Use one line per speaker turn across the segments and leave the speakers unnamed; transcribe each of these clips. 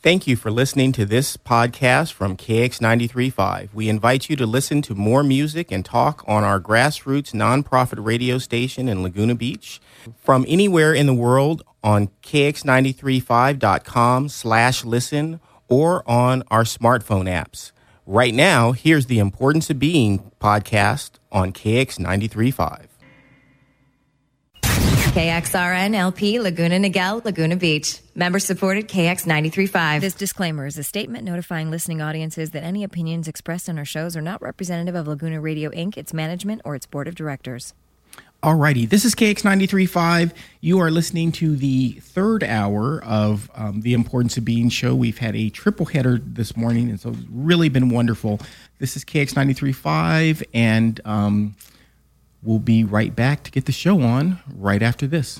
Thank you for listening to this podcast from KX93.5. We invite you to listen to more music and talk on our grassroots nonprofit radio station in Laguna Beach from anywhere in the world on kx935.com/listen or on our smartphone apps. Right now, here's the Importance of Being podcast on KX93.5.
KXRN LP Laguna Niguel, Laguna Beach. Member supported KX 93.5.
This disclaimer is a statement notifying listening audiences that any opinions expressed on our shows are not representative of Laguna Radio Inc., its management, or its board of directors.
Alrighty, this is KX 93.5. You are listening to the third hour of the Importance of Being show. We've had a triple header this morning, and so it's really been wonderful. This is KX 93.5, and we'll be right back to get the show on right after this.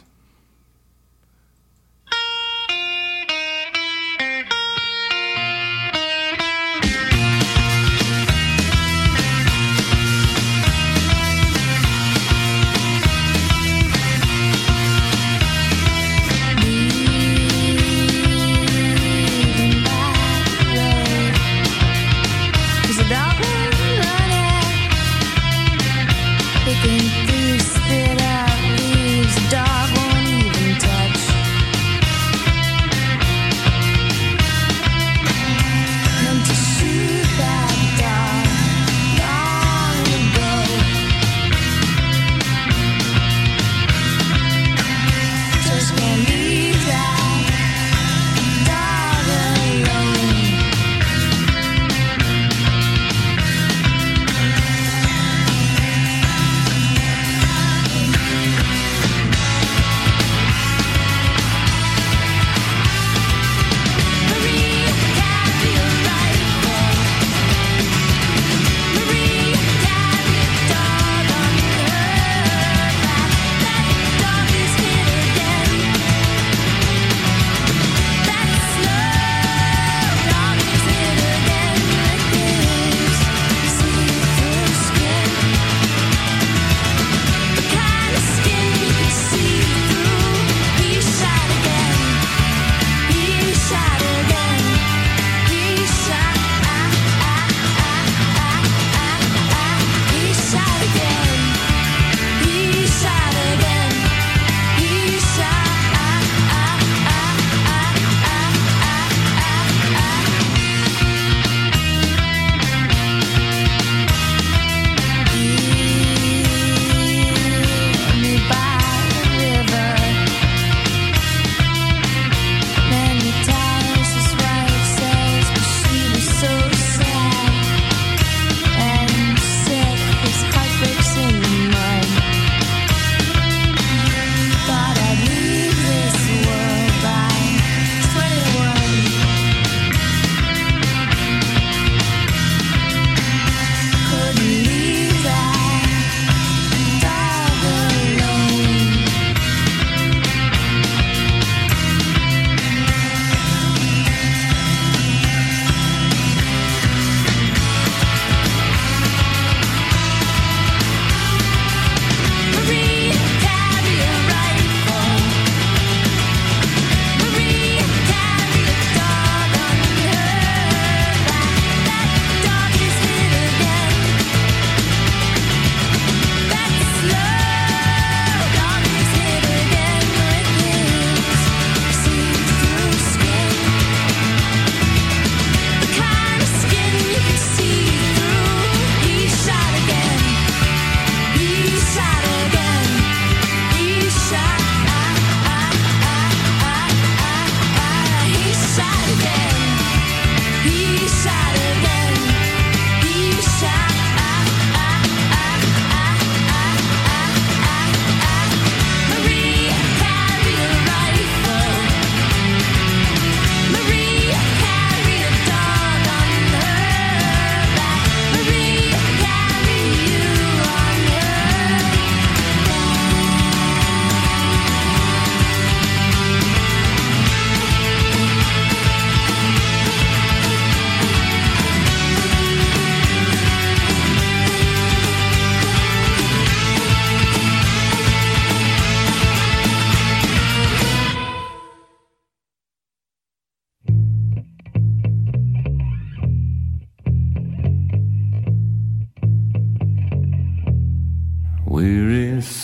Picking through spit out leaves, dog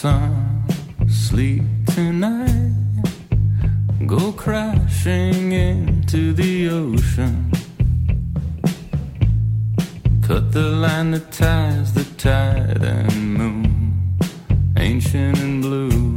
sun, sleep tonight, go crashing into the ocean. Cut the line that ties the tide and moon, ancient and blue.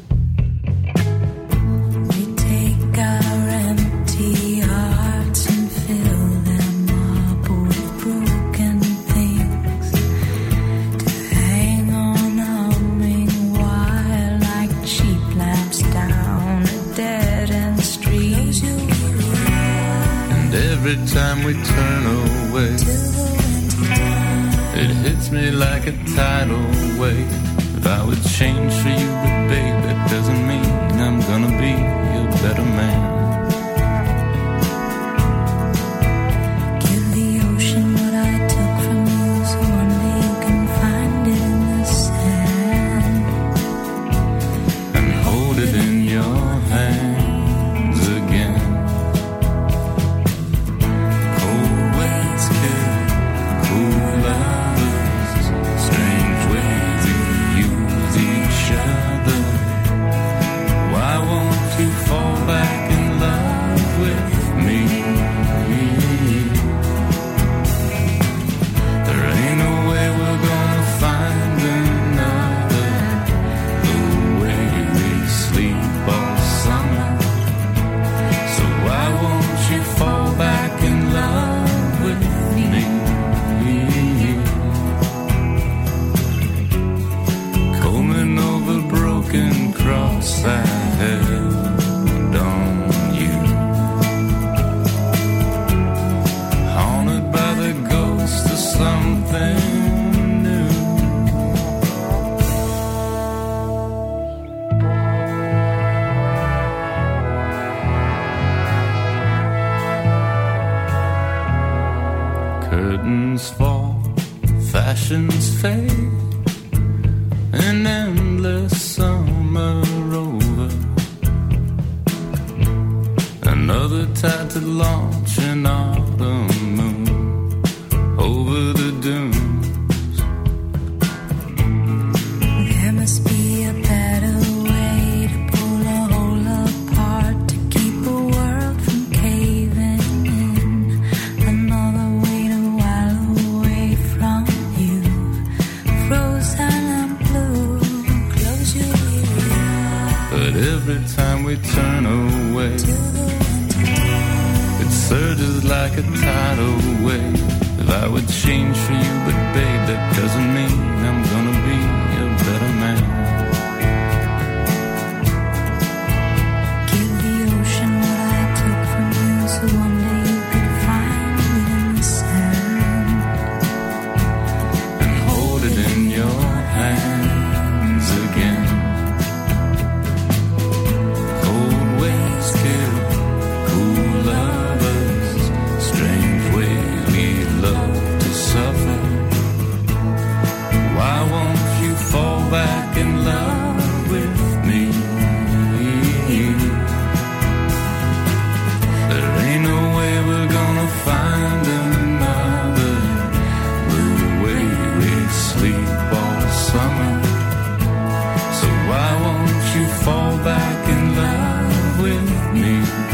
We take our empty hearts and fill them up with broken things, to hang on humming wire like cheap lamps down a dead-end street.
And every time we turn away, it hits me like a tidal wave. If I would change for you, but babe, that doesn't mean I'm gonna be a better man.
Give the ocean what I took from you, so one day you can find it in the sand,
and hold it in your hands again. Cold waves kill, cool lovers, strange ways we use each other. Why won't you fall back in love with me? There ain't no way we're gonna find another, the way we sleep all summer. So why won't you fall back in love with me? Combing over broken cross I held on you, haunted by the ghost of something new. Curtains fall, fashions fade, an endless summer over. Another tide to launch an autumn moon over the dunes.
There must be a better way to pull a hole apart, to keep a world from caving in. Another way to while away from you, frozen and blue. Close your ears.
But every time we turn away, it surges like a tidal wave. If I would change for you, but babe, that doesn't mean I'm gonna be a better man.
Give the ocean what I took from you, so one day you could find it in the sand,
And hold it in your hands again. Cold waves kill, cool lovers, strange ways we love to suffer. Why won't you fall back in love with me? There ain't no way we're gonna find another, the way we sleep all summer. So why won't you fall back in love with me?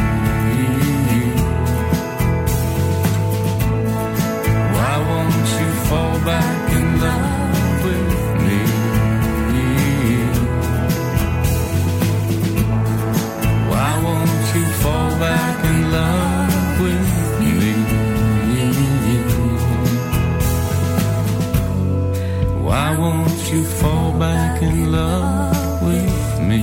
Why won't you fall back in love with me? Why won't you fall back in love with me? Why won't you fall back in love with me?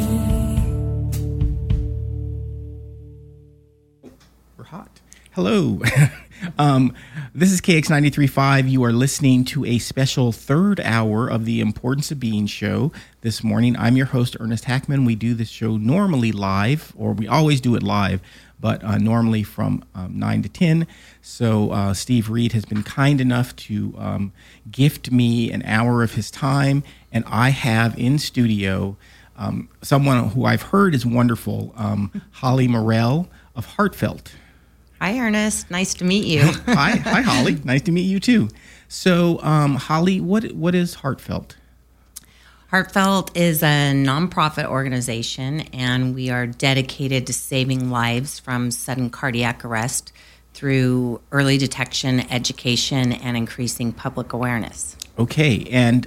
We're hot. Hello. This is KX 93.5. You are listening to a special third hour of the Importance of Being show this morning. I'm your host, Ernest Hackman. We do this show normally live, or we always do it live, but normally from 9 to 10. So Steve Reed has been kind enough to gift me an hour of his time, and I have in studio someone who I've heard is wonderful, Holly Morell of Heartfelt.
Hi, Ernest. Nice to meet you.
Hi, Holly. Nice to meet you too. So, Holly, what is Heartfelt?
Heartfelt is a nonprofit organization, and we are dedicated to saving lives from sudden cardiac arrest through early detection, education, and increasing public awareness.
Okay, and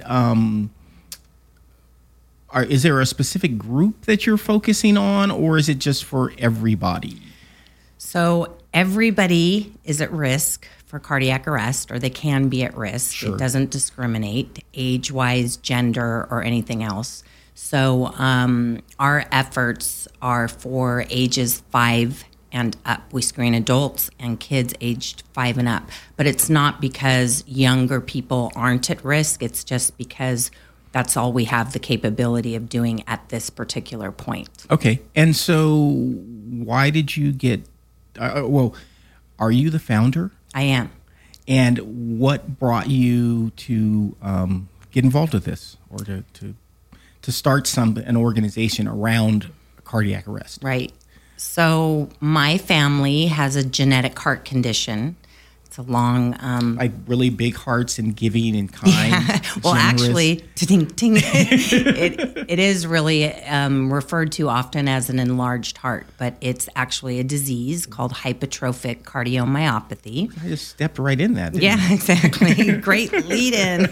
is there a specific group that you're focusing on, or is it just for everybody?
So everybody is at risk for cardiac arrest, or they can be at risk.
Sure.
It doesn't discriminate age-wise, gender, or anything else. So our efforts are for ages 5 and up. We screen adults and kids aged 5 and up. But it's not because younger people aren't at risk. It's just because that's all we have the capability of doing at this particular point.
Okay, and so why did you get? Are you the founder?
I am.
And what brought you to get involved with this, or to start an organization around cardiac arrest?
Right. So my family has a genetic heart condition. It's a long...
like really big hearts and giving and kind.
Yeah. Well,
generous.
actually, it is really referred to often as an enlarged heart, but it's actually a disease called hypertrophic cardiomyopathy.
I just stepped right in that. Didn't I?
Yeah, exactly. Great lead-in.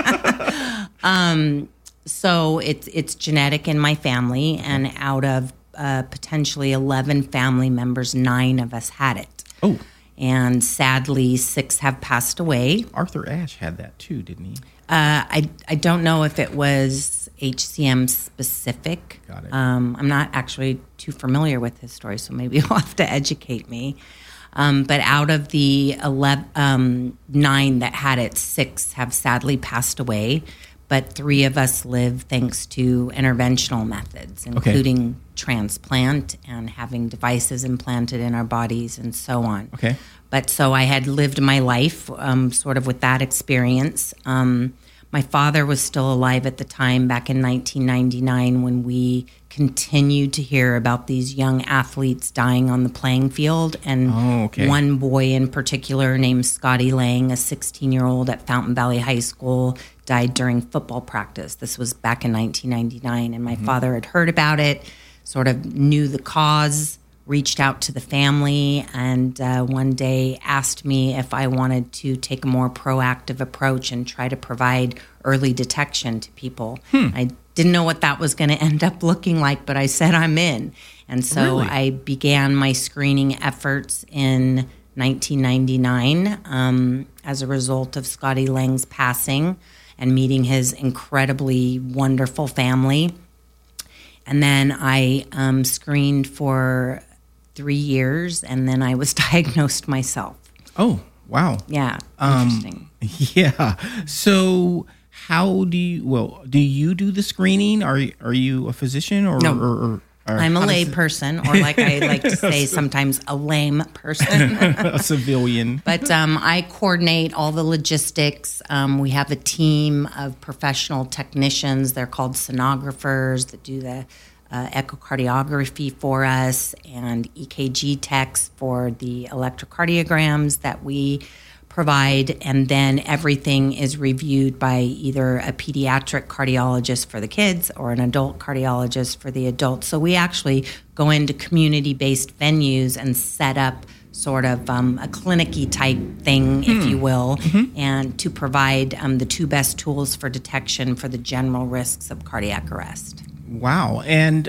So it's genetic in my family, and out of potentially 11 family members, 9 of us had it.
Oh.
And sadly, 6 have passed away.
Arthur Ashe had that too, didn't he?
I don't know if it was HCM specific.
Got it.
I'm not actually too familiar with his story, so maybe you'll have to educate me. But out of the 9 that had it, 6 have sadly passed away. But 3 of us live thanks to interventional methods, including transplant and having devices implanted in our bodies and so on.
Okay.
But so I had lived my life sort of with that experience. My father was still alive at the time, back in 1999, when we continued to hear about these young athletes dying on the playing field. And one boy in particular named Scotty Lang, a 16-year-old at Fountain Valley High School, died during football practice. This was back in 1999. And my father had heard about it, sort of knew the cause, reached out to the family, and one day asked me if I wanted to take a more proactive approach and try to provide early detection to people. I didn't know what that was going to end up looking like, but I said I'm in. And so I began my screening efforts in 1999 as a result of Scotty Lang's passing and meeting his incredibly wonderful family. And then I screened for 3 years, and then I was diagnosed myself.
Oh, wow.
Yeah, interesting.
Yeah. So how do you do the screening? Are you a physician or?
No.
or
I'm a lay person, or like I like to say sometimes, a lame person.
a civilian.
But I coordinate all the logistics. We have a team of professional technicians. They're called sonographers that do the echocardiography for us, and EKG techs for the electrocardiograms that we provide, and then everything is reviewed by either a pediatric cardiologist for the kids or an adult cardiologist for the adults. So we actually go into community-based venues and set up sort of a clinic-y type thing, if you will, and to provide the 2 best tools for detection for the general risks of cardiac arrest.
Wow. And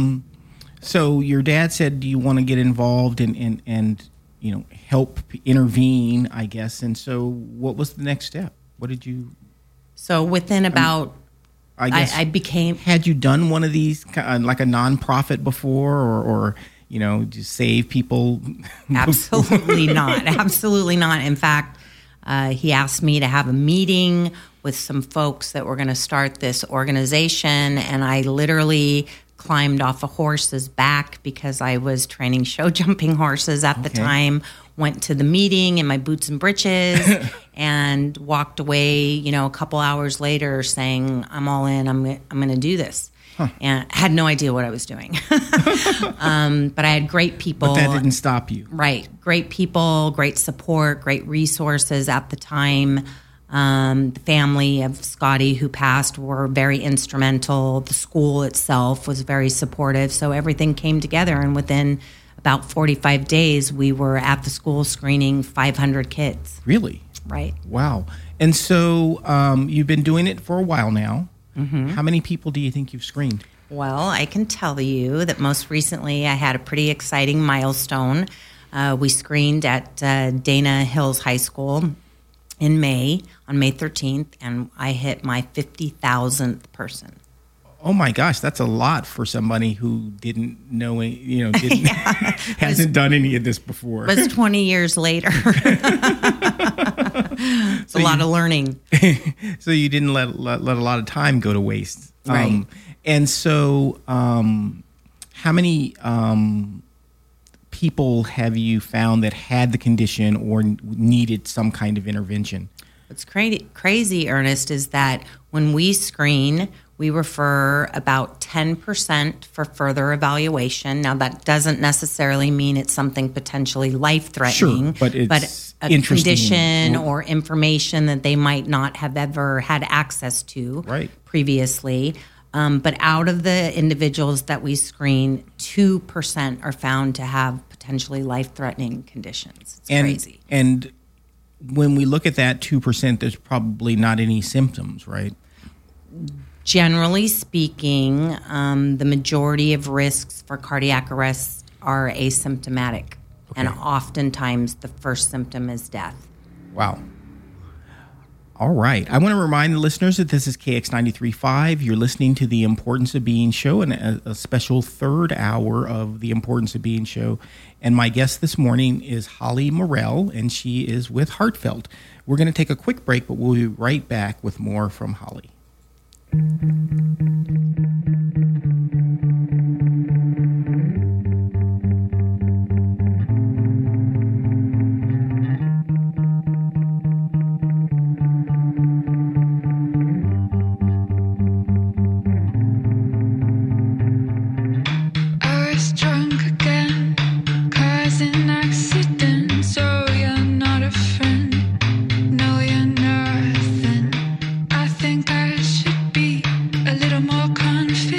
so your dad said you want to get involved and help intervene, I guess. And so what was the next step? What did you...
So within about...
I guess
I became...
Had you done one of these, like a nonprofit before, or just save people?
Absolutely not. Absolutely not. In fact, he asked me to have a meeting with some folks that were going to start this organization, and I literally climbed off a horse's back because I was training show jumping horses at the time, went to the meeting in my boots and breeches and walked away, a couple hours later saying, I'm all in, I'm going to do this. And I had no idea what I was doing. But I had great people.
But that didn't stop you.
Right. Great people, great support, great resources at the time. The family of Scotty who passed were very instrumental. The school itself was very supportive. So everything came together, and within about 45 days, we were at the school screening 500 kids.
Really?
Right.
Wow. And so you've been doing it for a while now. Mm-hmm. How many people do you think you've screened?
Well, I can tell you that most recently I had a pretty exciting milestone. We screened at Dana Hills High School in May, on May 13th, and I hit my 50,000th person.
Oh my gosh, that's a lot for somebody who didn't know, didn't hasn't done any of this before.
It was 20 years later. It's a lot of learning.
So you didn't let a lot of time go to waste.
Right.
And so how many people have you found that had the condition or needed some kind of intervention?
What's crazy, Ernest, is that when we screen, we refer about 10% for further evaluation. Now, that doesn't necessarily mean it's something potentially life-threatening,
sure, but it's
a condition or information that they might not have ever had access to previously. But out of the individuals that we screen, 2% are found to have potentially life-threatening conditions. It's crazy.
And when we look at that 2%, there's probably not any symptoms, right?
Generally speaking, the majority of risks for cardiac arrest are asymptomatic. Okay. And oftentimes the first symptom is death.
Wow. All right. I want to remind the listeners that this is KX93.5. You're listening to the Importance of Being show and a special third hour of the Importance of Being show. And my guest this morning is Holly Morell, and she is with Heartfelt. We're going to take a quick break, but we'll be right back with more from Holly.
Confident.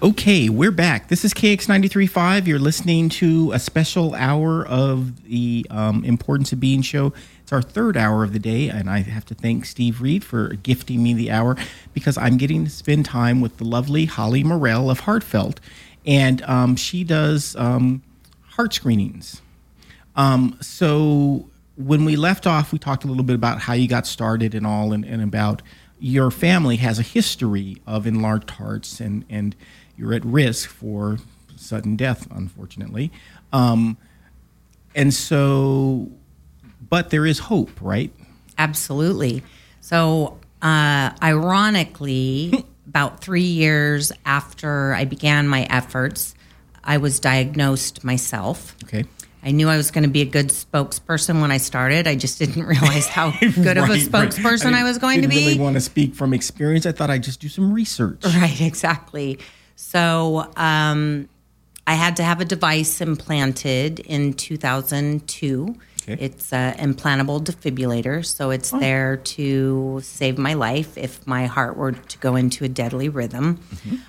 Okay, we're back. This is KX 93.5. You're listening to a special hour of the Importance of Being show. It's our third hour of the day, and I have to thank Steve Reed for gifting me the hour because I'm getting to spend time with the lovely Holly Morell of Heartfelt, and she does heart screenings. So when we left off, we talked a little bit about how you got started and all, and about your family has a history of enlarged hearts, and you're at risk for sudden death, unfortunately. And so, but there is hope, right?
Absolutely. So, ironically, about 3 years after I began my efforts, I was diagnosed myself.
Okay.
I knew I was going to be a good spokesperson when I started. I just didn't realize how good of a spokesperson I was going to be.
I didn't really want to speak from experience. I thought I'd just do some research.
Right, exactly. So I had to have a device implanted in 2002.
Okay.
It's an implantable defibrillator, so it's there to save my life if my heart were to go into a deadly rhythm.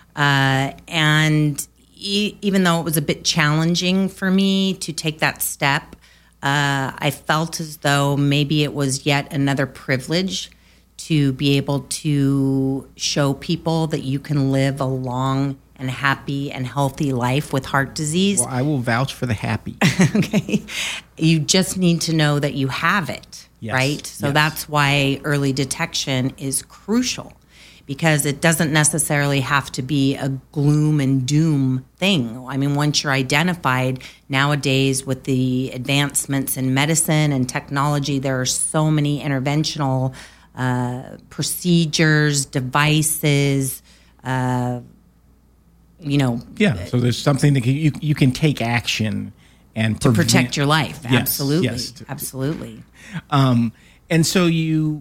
And even though it was a bit challenging for me to take that step, I felt as though maybe it was yet another privilege to be able to show people that you can live a long and happy and healthy life with heart disease.
Well, I will vouch for the happy.
Okay. You just need to know that you have it,
Yes,
right? So
yes.
that's why early detection is crucial, because it doesn't necessarily have to be a gloom and doom thing. I mean, once you're identified, nowadays with the advancements in medicine and technology, there are so many interventional procedures, devices,
Yeah, so there's something that you can take action and
to protect your life.
Yes,
Absolutely.
yes.
Absolutely.
And so you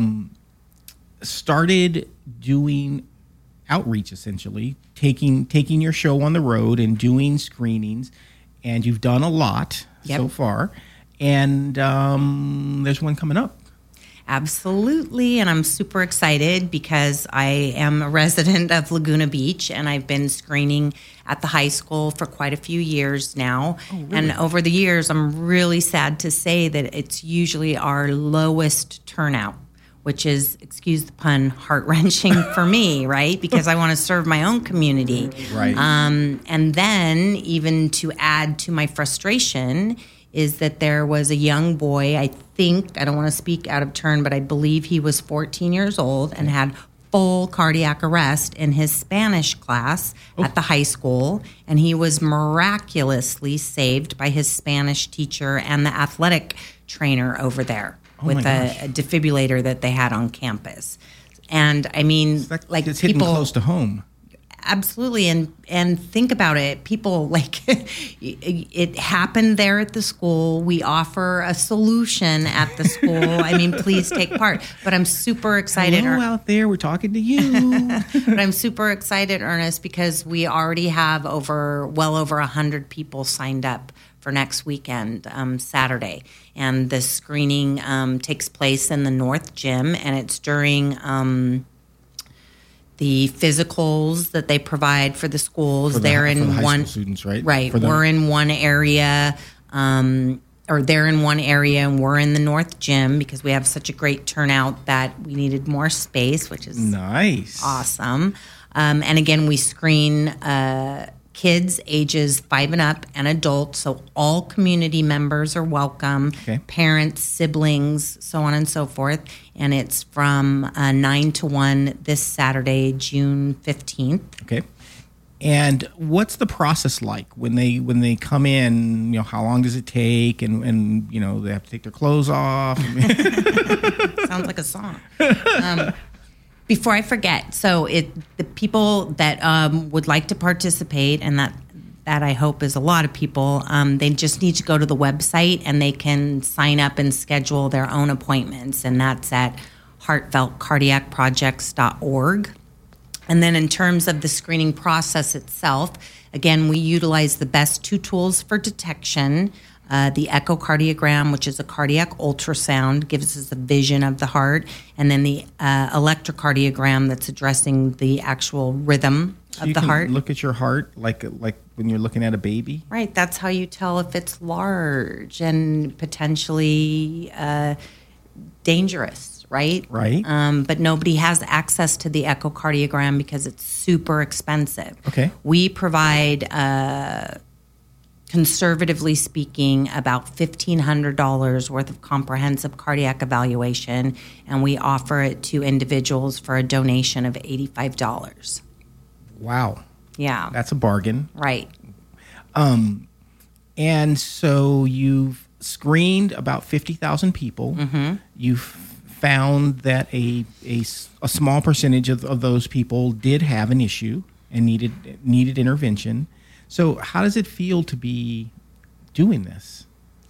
started doing outreach, essentially, taking your show on the road and doing screenings, and you've done a lot so far. And there's one coming up.
Absolutely, and I'm super excited because I am a resident of Laguna Beach, and I've been screening at the high school for quite a few years now.
Oh, really?
And over the years, I'm really sad to say that it's usually our lowest turnout, which is, excuse the pun, heart-wrenching for me, right? Because I want to serve my own community.
Right.
And then, even to add to my frustration, is that there was a young boy, I don't want to speak out of turn, but I believe he was 14 years old and had full cardiac arrest in his Spanish class at the high school, and he was miraculously saved by his Spanish teacher and the athletic trainer over there with a defibrillator that they had on campus. And I mean,
It's hitting close to home.
Absolutely, and think about it. People it happened there at the school. We offer a solution at the school. I mean, please take part. But I'm super excited.
Hello out there, we're talking to you.
But I'm super excited, Ernest, because we already have well over 100 people signed up for next weekend, Saturday, and the screening takes place in the North Gym, and it's during the physicals that they provide for the schools. They're in
for the high
one
school students, right?
Right. We're in one area, or they're in one area, and we're in the North Gym because we have such a great turnout that we needed more space, which is
nice,
awesome. And again, we screen kids ages 5 and up and adults, so all community members are welcome, parents, siblings, so on and so forth. And it's from 9 to 1 this Saturday, June 15th.
Okay. And what's the process like when they come in? How long does it take? And they have to take their clothes off.
Sounds like a song. Before I forget, so the people that would like to participate, and that I hope is a lot of people, they just need to go to the website and they can sign up and schedule their own appointments, and that's at heartfeltcardiacprojects.org. And then in terms of the screening process itself, again, we utilize the best 2 tools for detection. The echocardiogram, which is a cardiac ultrasound, gives us a vision of the heart, and then the electrocardiogram that's addressing the actual rhythm
So
of
you
the
can
heart.
look at your heart like when you're looking at a baby.
Right, that's how you tell if it's large and potentially dangerous, right?
Right.
But nobody has access to the echocardiogram because it's super expensive.
Okay.
We provide, conservatively speaking, about $1,500 worth of comprehensive cardiac evaluation, and we offer it to individuals for a donation of $85.
Wow,
Yeah,
that's a bargain.
right.
And so you've screened about 50,000 people.
Mm-hmm.
You've found that a small percentage of those people did have an issue and needed intervention. So how does it feel to be doing this?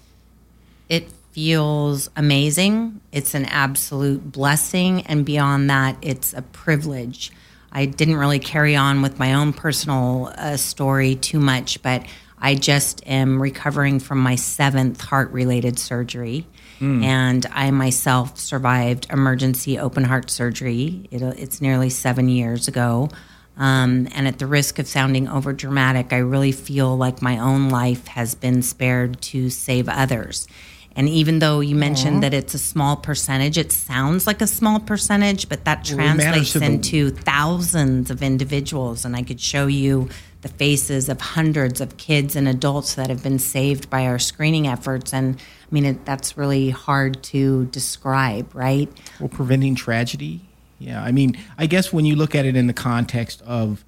It feels amazing. It's an absolute blessing. And beyond that, it's a privilege. I didn't really carry on with my own personal story too much, but I just am recovering from my 7th heart-related surgery. And I myself survived emergency open heart surgery. It's nearly 7 years ago. And at the risk of sounding overdramatic, I really feel like my own life has been spared to save others. And even though you mentioned that it's a small percentage, it sounds like a small percentage, but that translates into thousands of individuals. And I could show you the faces of hundreds of kids and adults that have been saved by our screening efforts. And I mean, that's really hard to describe, right?
Well, preventing tragedy. Yeah, I mean, I guess when you look at it in the context of,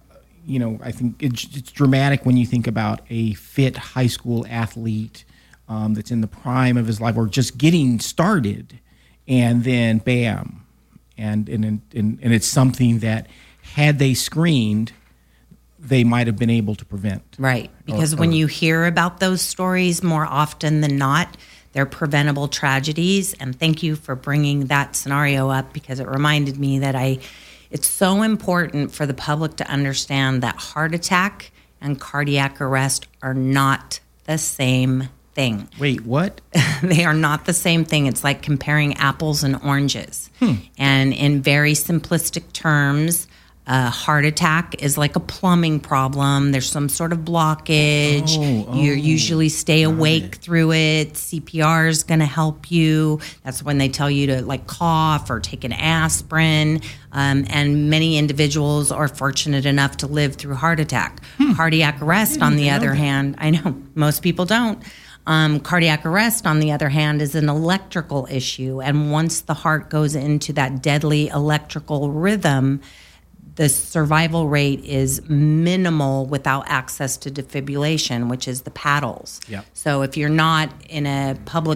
I think it's dramatic when you think about a fit high school athlete that's in the prime of his life or just getting started, and then bam, and it's something that had they screened, they might have been able to prevent.
Right, because when you hear about those stories, more often than not, they're preventable tragedies. And thank you for bringing that scenario up, because it reminded me that it's so important for the public to understand that heart attack and cardiac arrest are not the same thing.
Wait, what?
They are not the same thing. It's like comparing apples and oranges. And in very simplistic terms, a heart attack is like a plumbing problem. There's some sort of blockage. You usually stay awake through it. CPR is going to help you. That's when they tell you to like cough or take an aspirin. And many individuals are fortunate enough to live through heart attack. Cardiac arrest, on the other hand, I know most people don't. Cardiac arrest, on the other hand, is an electrical issue. And once the heart goes into that deadly electrical rhythm, the survival rate is minimal without access to defibrillation, which is the paddles.
Yep.
So if you're not in a public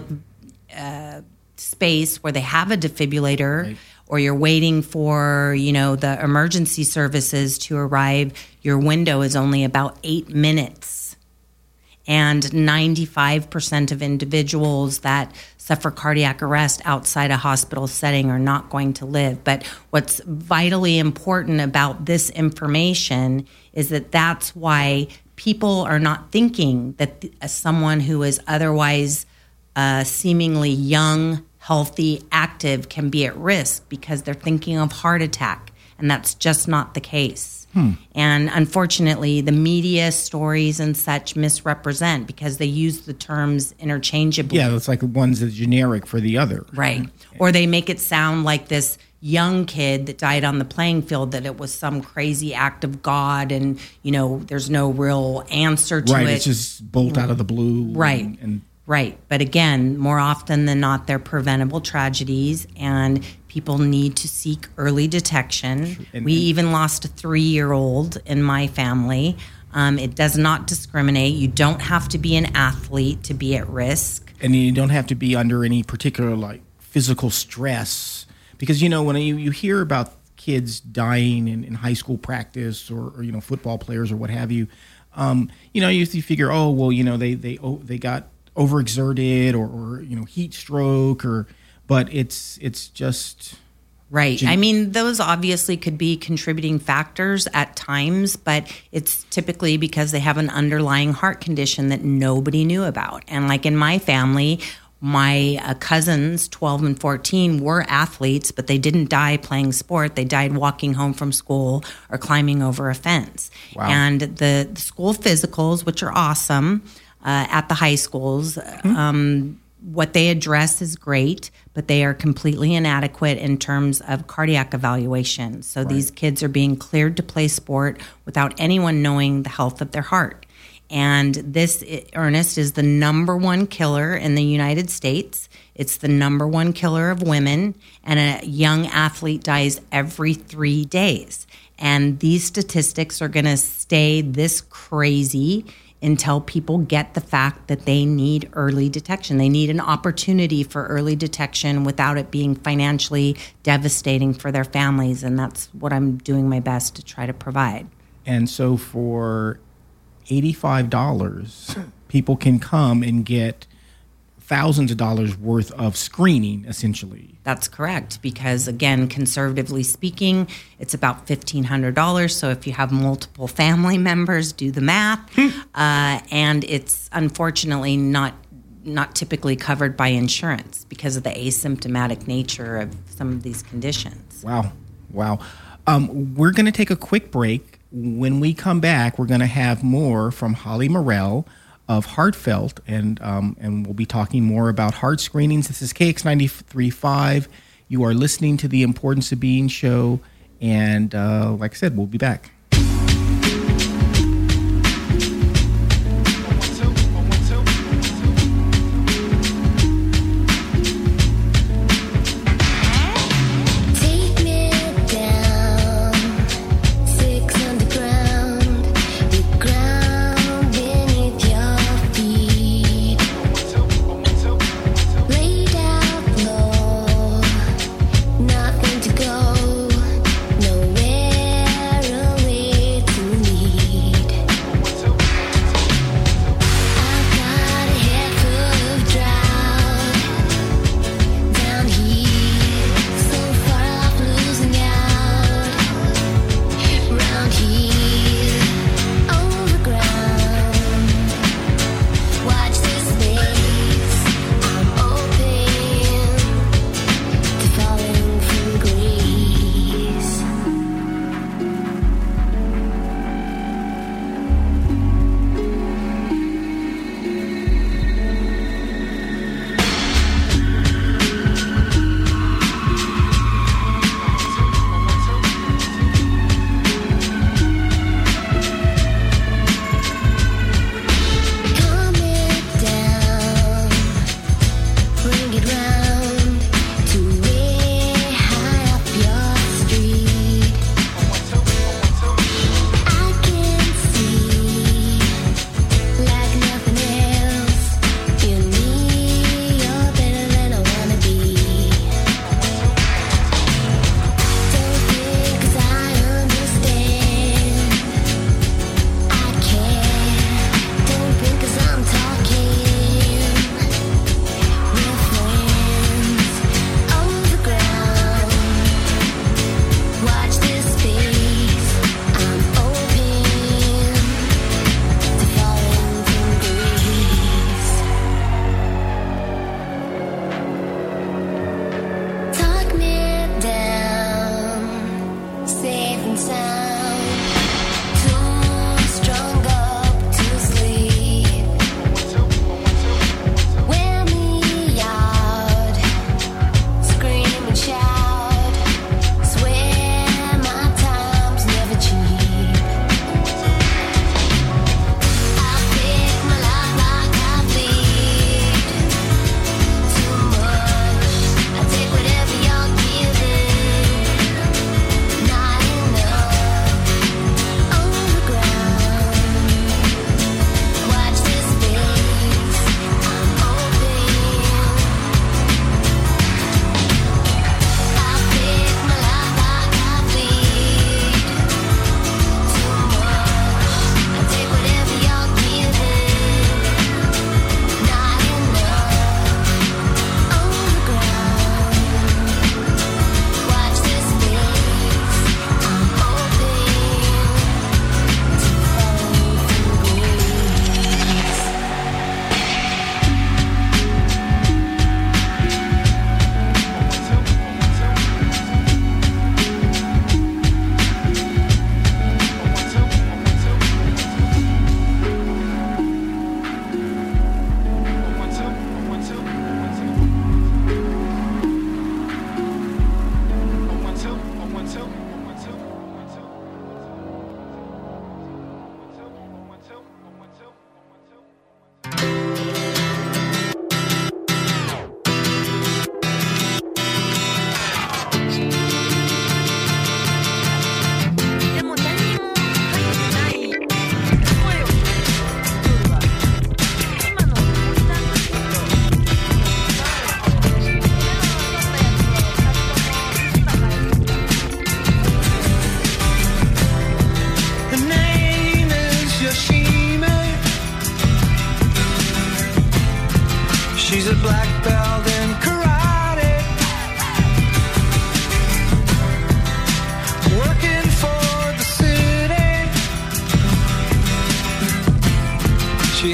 space where they have a defibrillator,
right,
or you're waiting for, the emergency services to arrive, your window is only about 8 minutes. And 95% of individuals that suffer cardiac arrest outside a hospital setting are not going to live. But what's vitally important about this information is that that's why people are not thinking that someone who is otherwise seemingly young, healthy, active can be at risk, because they're thinking of heart attack. And that's just not the case. And unfortunately, the media stories and such misrepresent, because they use the terms interchangeably.
Yeah, it's like one's a generic for the other.
Right. Or they make it sound like this young kid that died on the playing field, that it was some crazy act of God, and, there's no real answer to it.
Right, it's just bolt out of the blue.
Right. Right. But again, more often than not, they're preventable tragedies, and people need to seek early detection. We even lost a 3-year-old in my family. It does not discriminate. You don't have to be an athlete to be at risk.
And you don't have to be under any particular physical stress, because when you hear about kids dying in high school practice or football players or what have you, you figure, they got overexerted or heat stroke, but it's just
Right. I mean, those obviously could be contributing factors at times, but it's typically because they have an underlying heart condition that nobody knew about. And like in my family, my cousins, 12 and 14, were athletes, but they didn't die playing sport. They died walking home from school or climbing over a fence.
Wow.
And the school physicals, which are awesome at the high schools, what they address is great, but they are completely inadequate in terms of cardiac evaluation. So these kids are being cleared to play sport without anyone knowing the health of their heart. And this, Ernest, is the number one killer in the United States. It's the number one killer of women, and a young athlete dies every 3 days. And these statistics are going to stay this crazy until people get the fact that they need early detection. They need an opportunity for early detection without it being financially devastating for their families. And that's what I'm doing my best to try to provide.
And so for $85, people can come and get thousands of dollars worth of screening, essentially.
That's correct, because again, conservatively speaking, it's about $1,500. So if you have multiple family members, do the math. And it's unfortunately not typically covered by insurance because of the asymptomatic nature of some of these conditions.
Wow. We're going to take a quick break. When we come back, we're going to have more from Holly Morell of Heartfelt, and we'll be talking more about heart screenings. This is KX 93.5. You are listening to the Importance of Being show, and like I said, we'll be back.
Nothing to go, nowhere away.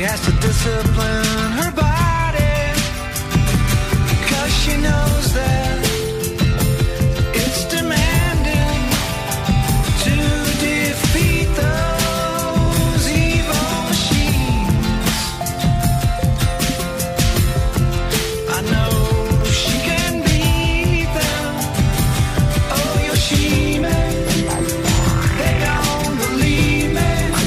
has to discipline her body, 'cause she knows that it's demanding to defeat those evil machines. I know she can beat them. Oh, Yoshime, they don't believe me,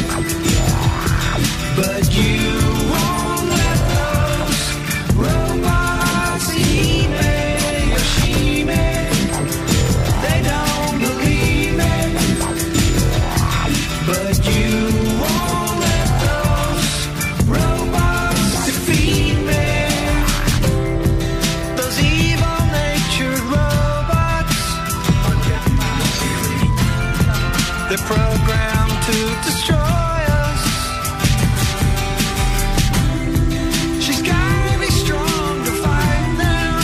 but you won't let those robots eat me. Yoshime, they don't believe me, but you won't let those robots defeat me. Those evil-natured robots, they're programmed to destroy us. She's gotta be strong to fight them,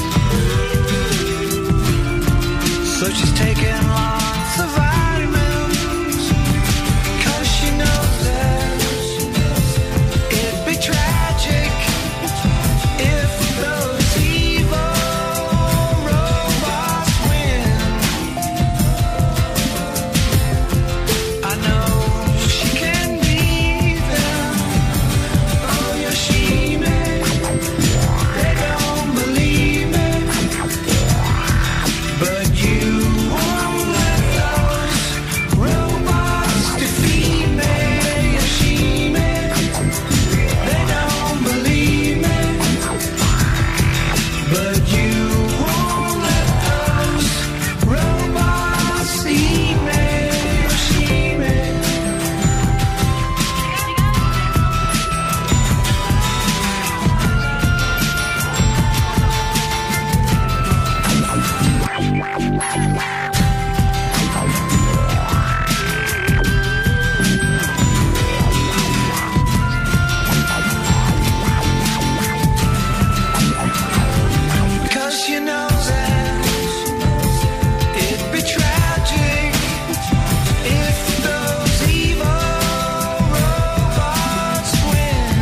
so she's taking lots of vitamins, 'cause she knows that it'd be tragic if those evil robots win. I know she can beat them. Oh, Yoshime, they don't believe me, but you won't let those robots defeat me. Yoshime, they don't believe me, but you won't let those robots eat me. Yoshime. Cause she knows that it'd be tragic if those evil robots win.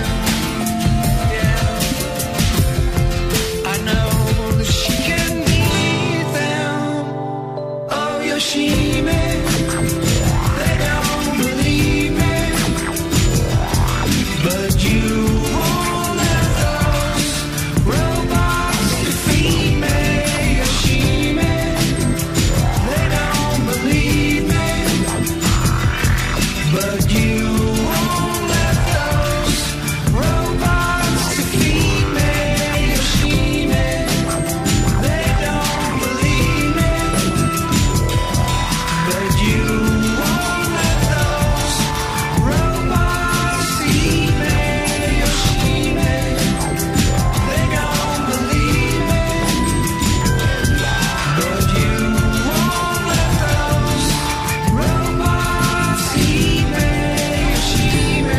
Yeah, I know that she can beat them. Oh, Yoshime, they don't believe me, but you won't let those robots defeat me. Yoshime, they don't believe me, but you won't let those robots defeat me. Yoshime, they don't believe me, but you won't let those robots eat me. Yoshime, they don't believe me, but you won't let those robots eat me. Yoshime.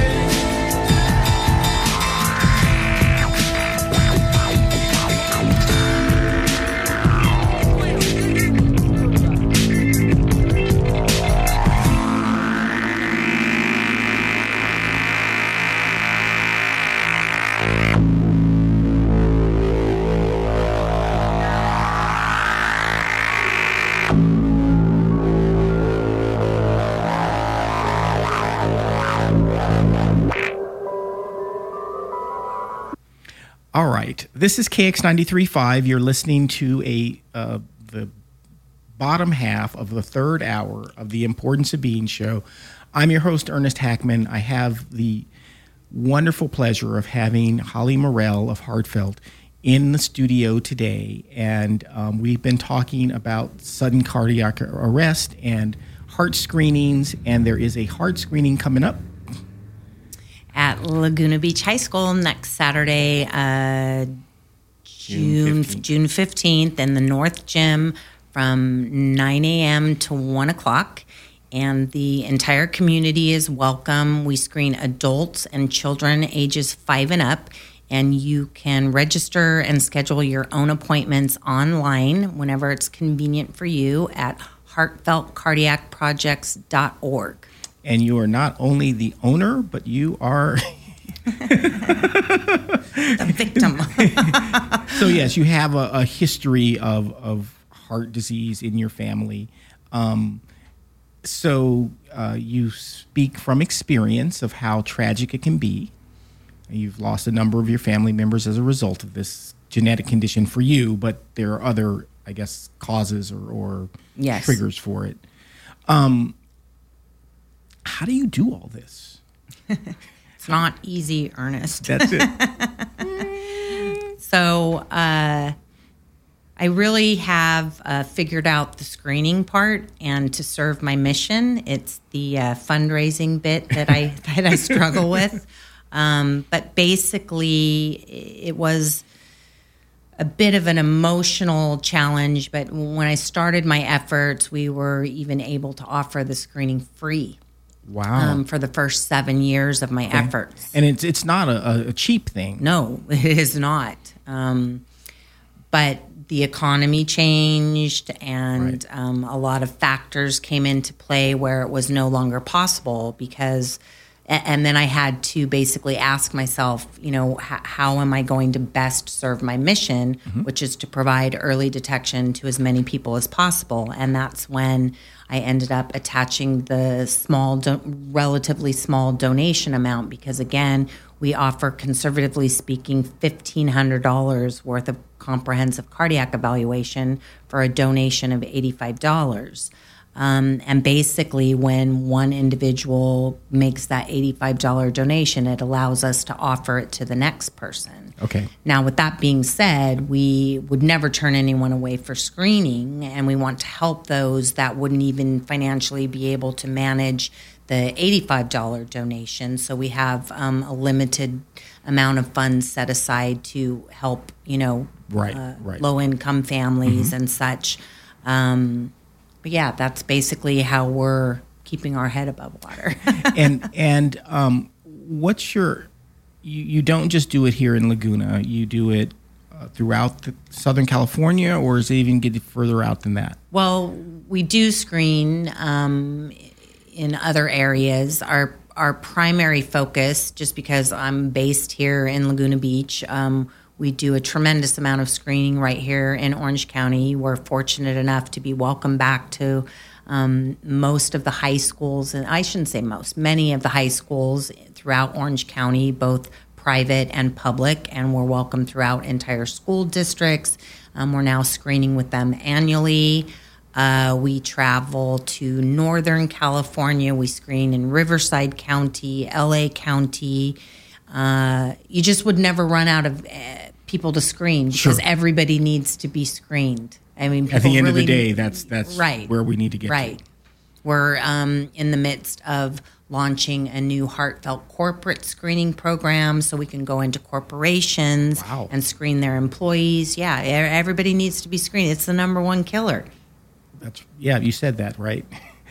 All right. This is KX93.5. You're listening to the bottom half of the third hour of the Importance of Being show. I'm your host, Ernest Hackman. I have the wonderful pleasure of having Holly Morell of Heartfelt in the studio today. And we've been talking about sudden cardiac arrest and heart screenings. And there is a heart screening coming up
At Laguna Beach High School next Saturday, June 15th in the North Gym from 9 a.m. to 1 o'clock. And the entire community is welcome. We screen adults and children ages 5 and up. And you can register and schedule your own appointments online whenever it's convenient for you at heartfeltcardiacprojects.org.
And you are not only the owner, but you are
The victim.
So yes, you have a history of heart disease in your family. So you speak from experience of how tragic it can be. You've lost a number of your family members as a result of this genetic condition for you, but there are other, I guess, causes or
Yes.
triggers for it. How do you do all this?
It's not easy, Ernest.
That's it.
So I really have figured out the screening part, and to serve my mission, it's the fundraising bit that I struggle with. But basically, it was a bit of an emotional challenge. But when I started my efforts, we were even able to offer the screening free.
Wow.
For the first 7 years of my efforts.
And it's not a cheap thing.
No, it is not. But the economy changed, and a lot of factors came into play where it was no longer possible because. And then I had to basically ask myself, how am I going to best serve my mission, which is to provide early detection to as many people as possible. And that's when I ended up attaching the relatively small donation amount because, again, we offer, conservatively speaking, $1,500 worth of comprehensive cardiac evaluation for a donation of $85. And basically, when one individual makes that $85 donation, it allows us to offer it to the next person.
Okay.
Now, with that being said, we would never turn anyone away for screening, and we want to help those that wouldn't even financially be able to manage the $85 donation. So we have a limited amount of funds set aside to help, low-income families and such. But yeah, that's basically how we're keeping our head above water.
and what's your? You don't just do it here in Laguna. You do it throughout Southern California, or is it even get further out than that?
Well, we do screen in other areas. Our primary focus, just because I'm based here in Laguna Beach. We do a tremendous amount of screening right here in Orange County. We're fortunate enough to be welcomed back to most of the high schools, and I shouldn't say most, many of the high schools throughout Orange County, both private and public, and we're welcome throughout entire school districts. We're now screening with them annually. We travel to Northern California. We screen in Riverside County, LA County. You just would never run out of people to screen because everybody needs to be screened. I mean,
at the end of the day, that's
right,
where we need to get
right.
to.
We're in the midst of launching a new heartfelt corporate screening program so we can go into corporations and screen their employees. Yeah, everybody needs to be screened. It's the number one killer.
You said that, right?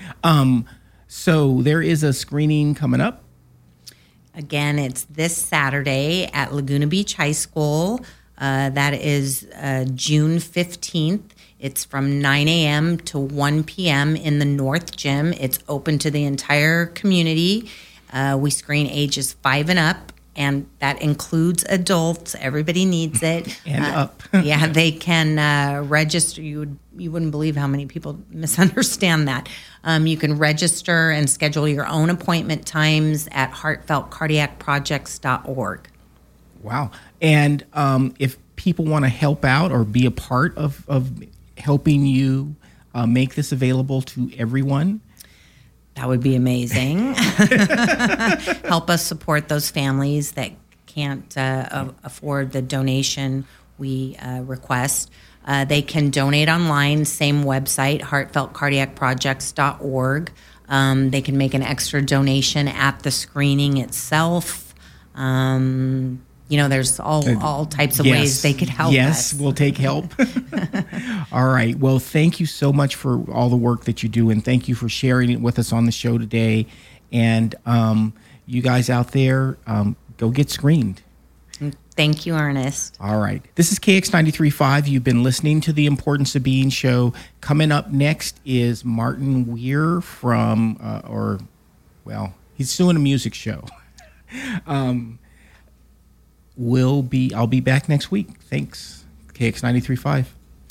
So there is a screening coming up.
Again, it's this Saturday at Laguna Beach High School. That is June 15th. It's from 9 a.m. to 1 p.m. in the North Gym. It's open to the entire community. We screen ages 5 and up, and that includes adults. Everybody needs it.
And up.
Yeah, they can register. You wouldn't believe how many people misunderstand that. You can register and schedule your own appointment times at heartfeltcardiacprojects.org.
Wow. And if people want to help out or be a part of helping you make this available to everyone,
that would be amazing. Help us support those families that can't afford the donation we request. They can donate online, same website, heartfeltcardiacprojects.org. They can make an extra donation at the screening itself. There's all types of ways they could help us.
Yes, we'll take help. All right. Well, thank you so much for all the work that you do, and thank you for sharing it with us on the show today. And you guys out there, go get screened.
Thank you, Ernest.
All right. This is KX93.5. You've been listening to The Importance of Being show. Coming up next is Martin Weir from, he's doing a music show. I'll be back next week. Thanks, KX 93.5.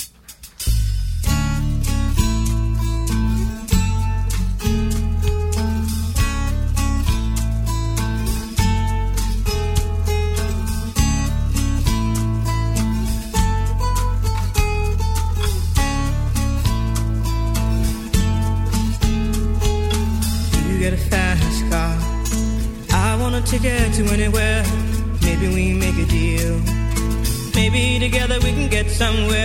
Get a fast car. I want a ticket to anywhere. Maybe we make a deal. Maybe together we can get somewhere.